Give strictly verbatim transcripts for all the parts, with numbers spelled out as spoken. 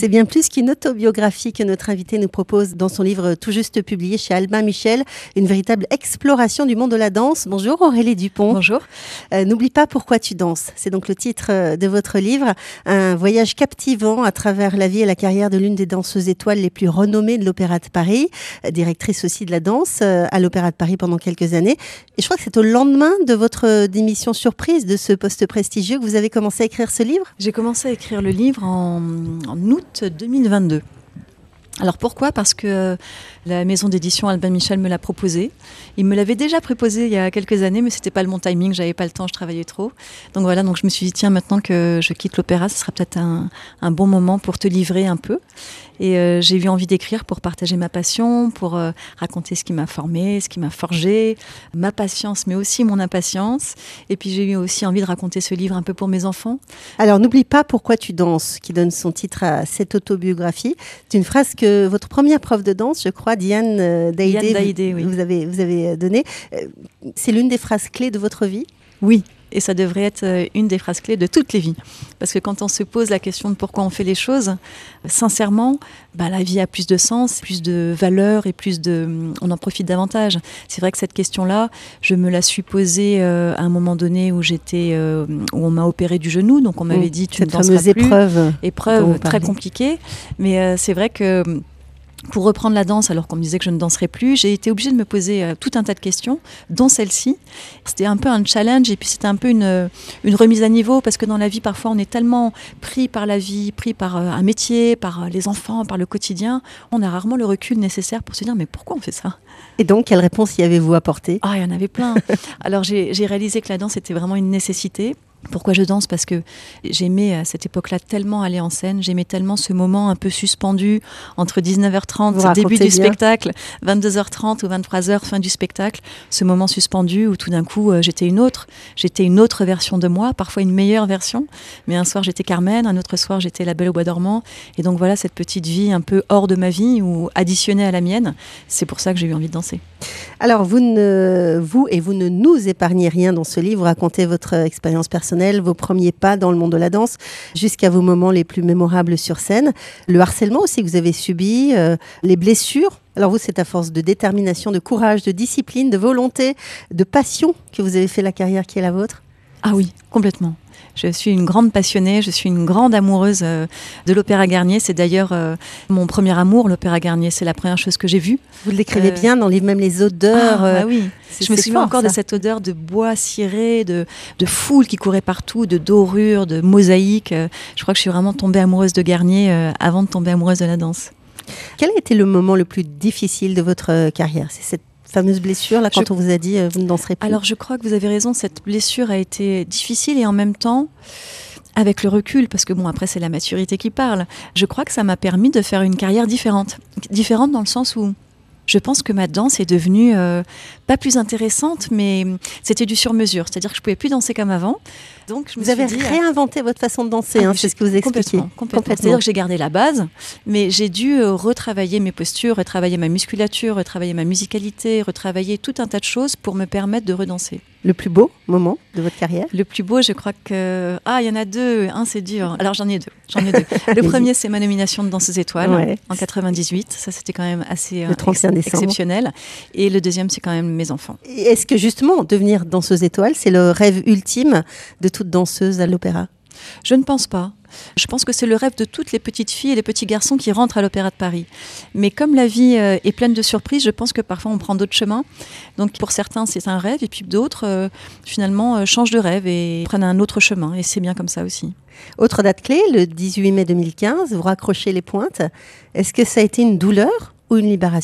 C'est bien plus qu'une autobiographie que notre invité nous propose dans son livre tout juste publié chez Albin Michel, une véritable exploration du monde de la danse. Bonjour Aurélie Dupont. Bonjour. Euh, N'oublie pas pourquoi tu danses. C'est donc le titre de votre livre. Un voyage captivant à travers la vie et la carrière de l'une des danseuses étoiles les plus renommées de l'Opéra de Paris, directrice aussi de la danse à l'Opéra de Paris pendant quelques années. Et je crois que c'est au lendemain de votre démission surprise de ce poste prestigieux que vous avez commencé à écrire ce livre. J'ai commencé à écrire le livre en, en août deux mille vingt-deux. Alors pourquoi ? Parce que la maison d'édition Albin Michel me l'a proposé. Il me l'avait déjà proposé il y a quelques années, mais c'était pas le bon timing, j'avais pas le temps, je travaillais trop. Donc voilà, donc je me suis dit, tiens, maintenant que je quitte l'opéra, ce sera peut-être un, un bon moment pour te livrer un peu. Et euh, j'ai eu envie d'écrire pour partager ma passion, pour euh, raconter ce qui m'a formée, ce qui m'a forgé, ma patience, mais aussi mon impatience. Et puis j'ai eu aussi envie de raconter ce livre un peu pour mes enfants. Alors n'oublie pas pourquoi tu danses, qui donne son titre à cette autobiographie. C'est une phrase que votre première prof de danse, je crois, Diane euh, Daïdé, Diane Daïdé, vous, oui. vous avez, vous avez donné. Euh, c'est l'une des phrases clés de votre vie ? Oui. Et ça devrait être une des phrases clés de toutes les vies. Parce que quand on se pose la question de pourquoi on fait les choses, sincèrement, bah, la vie a plus de sens, plus de valeur et plus de, on en profite davantage. C'est vrai que cette question-là, je me la suis posée euh, à un moment donné où j'étais, euh, où on m'a opéré du genou, donc on m'avait dit tu ne danseras plus. Cette fameuse épreuve. Épreuve très compliquée, mais euh, c'est vrai que pour reprendre la danse, alors qu'on me disait que je ne danserais plus, j'ai été obligée de me poser euh, tout un tas de questions, dont celle-ci. C'était un peu un challenge et puis c'était un peu une, une remise à niveau parce que dans la vie, parfois, on est tellement pris par la vie, pris par euh, un métier, par euh, les enfants, par le quotidien. On a rarement le recul nécessaire pour se dire, mais pourquoi on fait ça ? Et donc, quelle réponse y avez-vous apporté ? Ah, il y en avait plein. Alors, j'ai, j'ai réalisé que la danse était vraiment une nécessité. Pourquoi je danse ? Parce que j'aimais à cette époque-là tellement aller en scène, j'aimais tellement ce moment un peu suspendu entre dix-neuf heures trente, début du bien. spectacle, vingt-deux heures trente ou vingt-trois heures, fin du spectacle, ce moment suspendu où tout d'un coup euh, j'étais une autre, j'étais une autre version de moi, parfois une meilleure version, mais un soir j'étais Carmen, un autre soir j'étais la Belle au bois dormant, et donc voilà cette petite vie un peu hors de ma vie ou additionnée à la mienne, c'est pour ça que j'ai eu envie de danser. Alors vous, ne, vous et vous ne nous épargnez rien dans ce livre, vous racontez votre expérience personnelle, vos premiers pas dans le monde de la danse, jusqu'à vos moments les plus mémorables sur scène, le harcèlement aussi que vous avez subi, euh, les blessures. Alors vous, c'est à force de détermination, de courage, de discipline, de volonté, de passion que vous avez fait la carrière qui est la vôtre ? Ah oui, complètement. Je suis une grande passionnée, je suis une grande amoureuse euh, de l'Opéra Garnier. C'est d'ailleurs euh, mon premier amour, l'Opéra Garnier. C'est la première chose que j'ai vue. Vous l'écrivez euh... bien dans les, même les odeurs. Ah, bah oui. C'est, je me souviens fort, encore ça. de cette odeur de bois ciré, de, de foule qui courait partout, de dorures, de mosaïques. Je crois que je suis vraiment tombée amoureuse de Garnier euh, avant de tomber amoureuse de la danse. Quel a été le moment le plus difficile de votre carrière ? C'est cette fameuse blessure, là, quand je... on vous a dit euh, vous ne danserez plus. Alors, je crois que vous avez raison, cette blessure a été difficile et en même temps, avec le recul, parce que bon, après, c'est la maturité qui parle, je crois que ça m'a permis de faire une carrière différente. Différente dans le sens où je pense que ma danse est devenue euh, pas plus intéressante, mais c'était du sur-mesure. C'est-à-dire que je ne pouvais plus danser comme avant. Donc, je me vous avez dit, réinventé votre façon de danser, ah, hein, c'est ce que vous expliquez. Complètement, complètement. C'est-à-dire que j'ai gardé la base, mais j'ai dû euh, retravailler mes postures, retravailler ma musculature, retravailler ma musicalité, retravailler tout un tas de choses pour me permettre de redanser. Le plus beau moment de votre carrière ? Le plus beau, je crois que... Ah, il y en a deux. Un, c'est dur. Alors, j'en ai deux. J'en ai deux. Le premier, c'est ma nomination de Danseuse étoile ouais. en quatre-vingt-dix-huit. Ça, c'était quand même assez le trente et un ex- exceptionnel. Et le deuxième, c'est quand même mes enfants. Et est-ce que justement, devenir danseuse étoile, c'est le rêve ultime de toute danseuse à l'opéra ? Je ne pense pas. Je pense que c'est le rêve de toutes les petites filles et les petits garçons qui rentrent à l'Opéra de Paris. Mais comme la vie euh, est pleine de surprises, je pense que parfois on prend d'autres chemins. Donc pour certains, c'est un rêve, et puis d'autres, euh, finalement, euh, changent de rêve et prennent un autre chemin. Et c'est bien comme ça aussi. Autre date clé, le dix-huit mai deux mille quinze, vous raccrochez les pointes. Est-ce que ça a été une douleur ou une libération ?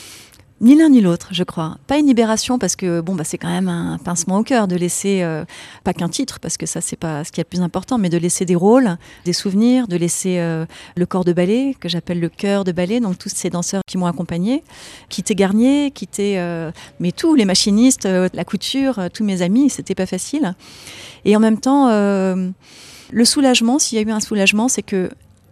Ni l'un ni l'autre, je crois. Pas une libération parce que bon, bah, c'est quand même un pincement au cœur de laisser, euh, pas qu'un titre, parce que ça, c'est pas ce qui est le plus important, mais de laisser des rôles, des souvenirs, de laisser euh, le corps de ballet, que j'appelle le cœur de ballet, donc tous ces danseurs qui m'ont accompagnée, quitter Garnier, quitter euh, mais tous les machinistes, euh, la couture, euh, tous mes amis, c'était pas facile. Et en même temps, euh, le soulagement, s'il y a eu un soulagement, c'est que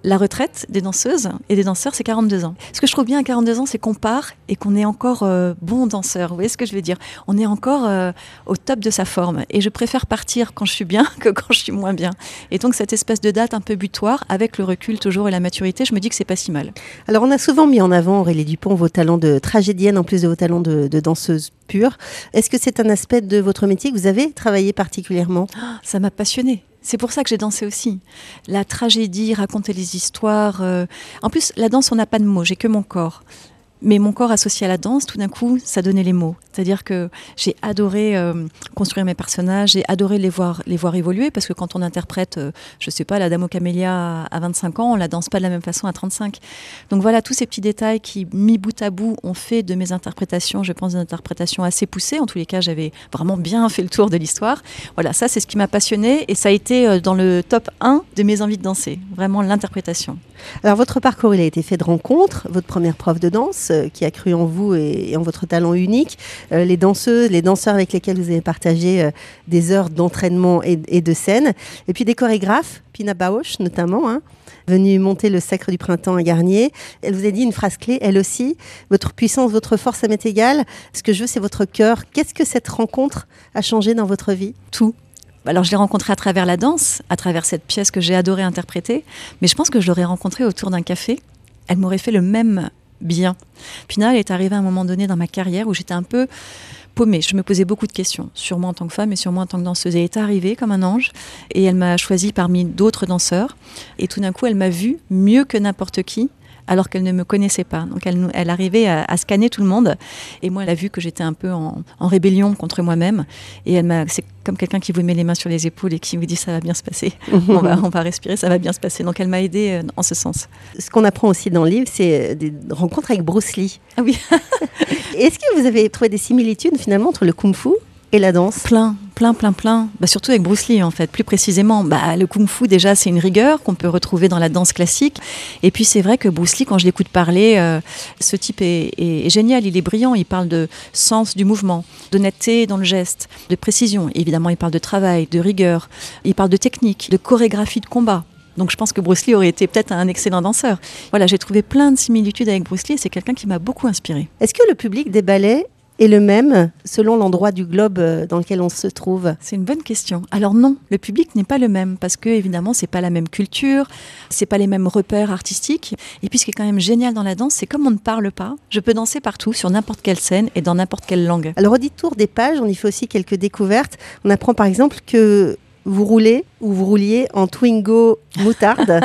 La retraite des danseuses et des danseurs, c'est quarante-deux ans. Ce que je trouve bien à quarante-deux ans, c'est qu'on part et qu'on est encore euh, bon danseur. Vous voyez ce que je veux dire ? On est encore euh, au top de sa forme. Et je préfère partir quand je suis bien que quand je suis moins bien. Et donc, cette espèce de date un peu butoir, avec le recul toujours et la maturité, je me dis que c'est pas si mal. Alors, on a souvent mis en avant, Aurélie Dupont, vos talents de tragédienne en plus de vos talents de, de danseuse pure. Est-ce que c'est un aspect de votre métier que vous avez travaillé particulièrement ? Ça m'a passionnée. C'est pour ça que j'ai dansé aussi. La tragédie, raconter les histoires. Euh... En plus, la danse, on n'a pas de mots, j'ai que mon corps. Mais mon corps associé à la danse, tout d'un coup, ça donnait les mots. C'est-à-dire que j'ai adoré euh, construire mes personnages, j'ai adoré les voir, les voir évoluer, parce que quand on interprète, euh, je ne sais pas, la Dame aux camélias à vingt-cinq ans, on ne la danse pas de la même façon à trente-cinq. Donc voilà, tous ces petits détails qui, mis bout à bout, ont fait de mes interprétations, je pense, des interprétations assez poussées. En tous les cas, j'avais vraiment bien fait le tour de l'histoire. Voilà, ça, c'est ce qui m'a passionnée, et ça a été euh, dans le top un de mes envies de danser, vraiment l'interprétation. Alors, votre parcours, il a été fait de rencontres. Votre première prof de danse, euh, qui a cru en vous et, et en votre talent unique. Euh, les danseuses, les danseurs avec lesquels vous avez partagé euh, des heures d'entraînement et, et de scène. Et puis des chorégraphes, Pina Bausch notamment, hein, venue monter le Sacre du Printemps à Garnier. Elle vous a dit une phrase clé, elle aussi. Votre puissance, votre force, ça m'est égal. Ce que je veux, c'est votre cœur. Qu'est-ce que cette rencontre a changé dans votre vie ? Tout. Alors, je l'ai rencontrée à travers la danse, à travers cette pièce que j'ai adoré interpréter. Mais je pense que je l'aurais rencontrée autour d'un café. Elle m'aurait fait le même bien. Pina, elle est arrivée à un moment donné dans ma carrière où j'étais un peu paumée. Je me posais beaucoup de questions sur moi en tant que femme et sur moi en tant que danseuse. Elle est arrivée comme un ange et elle m'a choisie parmi d'autres danseurs. Et tout d'un coup, elle m'a vue mieux que n'importe qui, alors qu'elle ne me connaissait pas. Donc elle, elle arrivait à, à scanner tout le monde. Et moi, elle a vu que j'étais un peu en, en rébellion contre moi-même. Et elle m'a, c'est comme quelqu'un qui vous met les mains sur les épaules et qui vous dit ça va bien se passer. on, va, on va respirer, ça va bien se passer. Donc elle m'a aidée en ce sens. Ce qu'on apprend aussi dans le livre, c'est des rencontres avec Bruce Lee. Ah oui. Est-ce que vous avez trouvé des similitudes finalement entre le kung-fu et la danse ? Plein, plein, plein, plein. Bah, surtout avec Bruce Lee, en fait. Plus précisément, bah, le kung-fu, déjà, c'est une rigueur qu'on peut retrouver dans la danse classique. Et puis, c'est vrai que Bruce Lee, quand je l'écoute parler, euh, ce type est, est, est génial. Il est brillant. Il parle de sens du mouvement, d'honnêteté dans le geste, de précision. Évidemment, il parle de travail, de rigueur. Il parle de technique, de chorégraphie de combat. Donc je pense que Bruce Lee aurait été peut-être un excellent danseur. Voilà, j'ai trouvé plein de similitudes avec Bruce Lee et c'est quelqu'un qui m'a beaucoup inspirée. Est-ce que le public des ballets est le même selon l'endroit du globe dans lequel on se trouve ? C'est une bonne question. Alors non, le public n'est pas le même parce que évidemment c'est pas la même culture, c'est pas les mêmes repères artistiques. Et puis ce qui est quand même génial dans la danse, c'est comme on ne parle pas, je peux danser partout sur n'importe quelle scène et dans n'importe quelle langue. Alors au détour des pages, on y fait aussi quelques découvertes. On apprend par exemple que vous roulez ou vous rouliez en Twingo moutarde.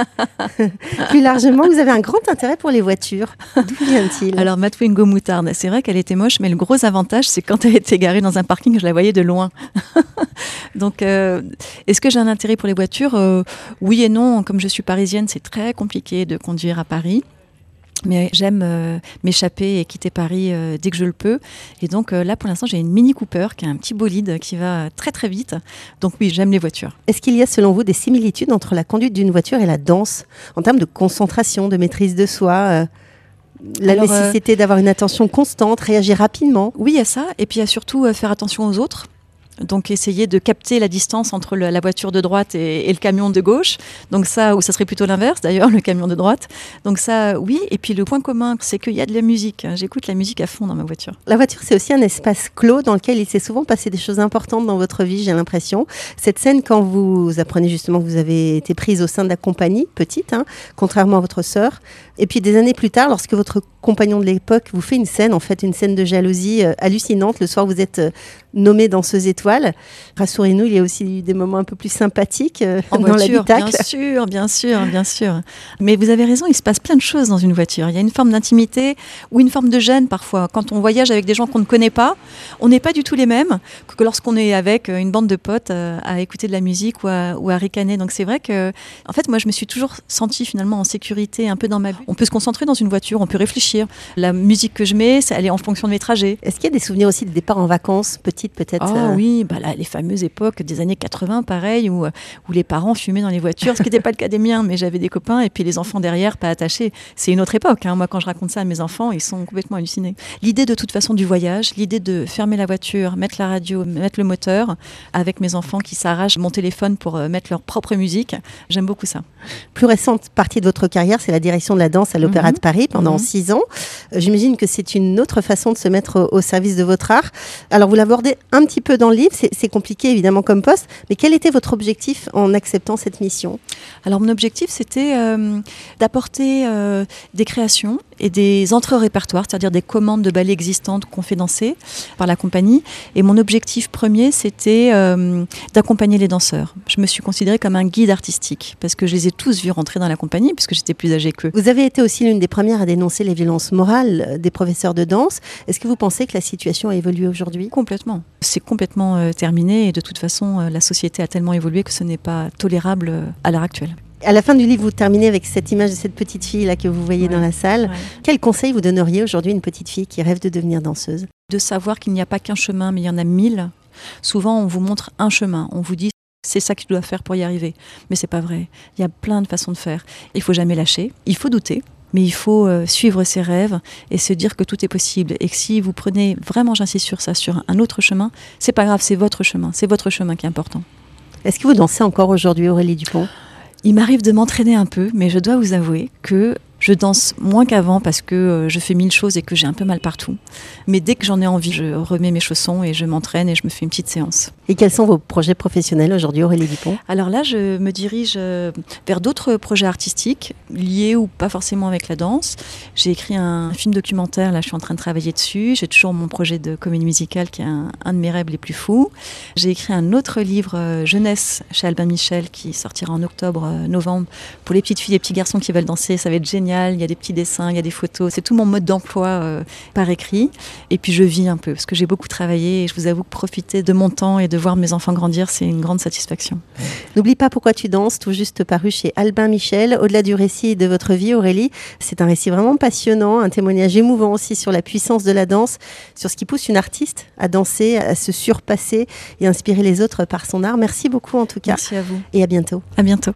Plus largement, vous avez un grand intérêt pour les voitures. D'où vient-il ? Alors, ma Twingo moutarde, c'est vrai qu'elle était moche, mais le gros avantage, c'est quand elle était garée dans un parking, je la voyais de loin. Donc, euh, est-ce que j'ai un intérêt pour les voitures ? euh, Oui et non. Comme je suis parisienne, c'est très compliqué de conduire à Paris. Mais j'aime euh, m'échapper et quitter Paris euh, dès que je le peux. Et donc euh, là, pour l'instant, j'ai une Mini Cooper qui est un petit bolide qui va très très vite. Donc oui, j'aime les voitures. Est-ce qu'il y a selon vous des similitudes entre la conduite d'une voiture et la danse en termes de concentration, de maîtrise de soi, euh, la Alors, nécessité euh... d'avoir une attention constante, réagir rapidement ? Oui, il y a ça. Et puis il y a surtout euh, faire attention aux autres. Donc essayer de capter la distance entre le, la voiture de droite et, et le camion de gauche. Donc ça, ou ça serait plutôt l'inverse d'ailleurs, le camion de droite. Donc ça, oui. Et puis le point commun, c'est qu'il y a de la musique. J'écoute la musique à fond dans ma voiture. La voiture, c'est aussi un espace clos dans lequel il s'est souvent passé des choses importantes dans votre vie, j'ai l'impression. Cette scène, quand vous apprenez justement que vous avez été prise au sein de la compagnie, petite, hein, contrairement à votre sœur. Et puis des années plus tard, lorsque votre compagnon de l'époque vous fait une scène, en fait une scène de jalousie euh, hallucinante. Le soir, vous êtes euh, nommée danseuse étoile. Rassurez-nous, il y a aussi des moments un peu plus sympathiques euh, en dans voiture, l'habitacle. Bien sûr, bien sûr, bien sûr. Mais vous avez raison, il se passe plein de choses dans une voiture. Il y a une forme d'intimité ou une forme de gêne parfois. Quand on voyage avec des gens qu'on ne connaît pas, on n'est pas du tout les mêmes que lorsqu'on est avec une bande de potes euh, à écouter de la musique ou à, ou à ricaner. Donc c'est vrai que, en fait, moi je me suis toujours sentie finalement en sécurité, un peu dans ma bulle. On peut se concentrer dans une voiture, on peut réfléchir. La musique que je mets, elle est en fonction de mes trajets. Est-ce qu'il y a des souvenirs aussi de départ en vacances, petite petite peut-être. Oh euh... oui, bah là, les fameuses époques des années quatre-vingts, pareil, où, où les parents fumaient dans les voitures, ce qui n'était pas le cas des miens, mais j'avais des copains et puis les enfants derrière, pas attachés. C'est une autre époque. Hein. Moi, quand je raconte ça à mes enfants, ils sont complètement hallucinés. L'idée de toute façon du voyage, l'idée de fermer la voiture, mettre la radio, mettre le moteur, avec mes enfants qui s'arrachent mon téléphone pour euh, mettre leur propre musique, j'aime beaucoup ça. Plus récente partie de votre carrière, c'est la direction de la danse à l'Opéra mmh. de Paris pendant mmh. six ans. Euh, j'imagine que c'est une autre façon de se mettre au, au service de votre art. Alors, vous l'abordez un petit peu dans le livre, c'est, c'est compliqué évidemment comme poste, mais quel était votre objectif en acceptant cette mission ? Alors, mon objectif, c'était euh, d'apporter euh, des créations et des entrées au répertoire, c'est-à-dire des commandes de ballets existantes qu'on fait danser par la compagnie. Et mon objectif premier, c'était euh, d'accompagner les danseurs. Je me suis considérée comme un guide artistique, parce que je les ai tous vus rentrer dans la compagnie, puisque j'étais plus âgée qu'eux. Vous avez été aussi l'une des premières à dénoncer les violences morales des professeurs de danse. Est-ce que vous pensez que la situation a évolué aujourd'hui ? Complètement. C'est complètement euh, terminé, et de toute façon, euh, la société a tellement évolué que ce n'est pas tolérable euh, à l'heure actuelle. À la fin du livre, vous terminez avec cette image de cette petite fille là que vous voyez ouais, dans la salle. Ouais. Quel conseil vous donneriez aujourd'hui à une petite fille qui rêve de devenir danseuse ? De savoir qu'il n'y a pas qu'un chemin, mais il y en a mille. Souvent, on vous montre un chemin. On vous dit, c'est ça que tu dois faire pour y arriver. Mais c'est pas vrai. Il y a plein de façons de faire. Il faut jamais lâcher. Il faut douter. Mais il faut euh, suivre ses rêves et se dire que tout est possible. Et que si vous prenez, vraiment j'insiste sur ça, sur un autre chemin, c'est pas grave, c'est votre chemin. C'est votre chemin qui est important. Est-ce que vous dansez encore aujourd'hui, Aurélie Dupont ? Il m'arrive de m'entraîner un peu, mais je dois vous avouer que je danse moins qu'avant parce que euh, je fais mille choses et que j'ai un peu mal partout. Mais dès que j'en ai envie, je remets mes chaussons et je m'entraîne et je me fais une petite séance. Et quels sont vos projets professionnels aujourd'hui, Aurélie Dupont ? Alors là, je me dirige euh, vers d'autres projets artistiques, liés ou pas forcément avec la danse. J'ai écrit un film documentaire, là je suis en train de travailler dessus. J'ai toujours mon projet de comédie musicale qui est un, un de mes rêves les plus fous. J'ai écrit un autre livre euh, jeunesse chez Albin Michel qui sortira en octobre-novembre pour les petites filles et petits garçons qui veulent danser. Ça va être génial. Il y a des petits dessins, il y a des photos. C'est tout mon mode d'emploi euh, par écrit. Et puis je vis un peu parce que j'ai beaucoup travaillé et je vous avoue que profiter de mon temps et de voir mes enfants grandir, c'est une grande satisfaction. N'oublie pas pourquoi tu danses, tout juste paru chez Albin Michel. Au-delà du récit de votre vie, Aurélie, c'est un récit vraiment passionnant, un témoignage émouvant aussi sur la puissance de la danse, sur ce qui pousse une artiste à danser, à se surpasser et inspirer les autres par son art. Merci beaucoup en tout cas. Merci à vous. Et à bientôt. À bientôt.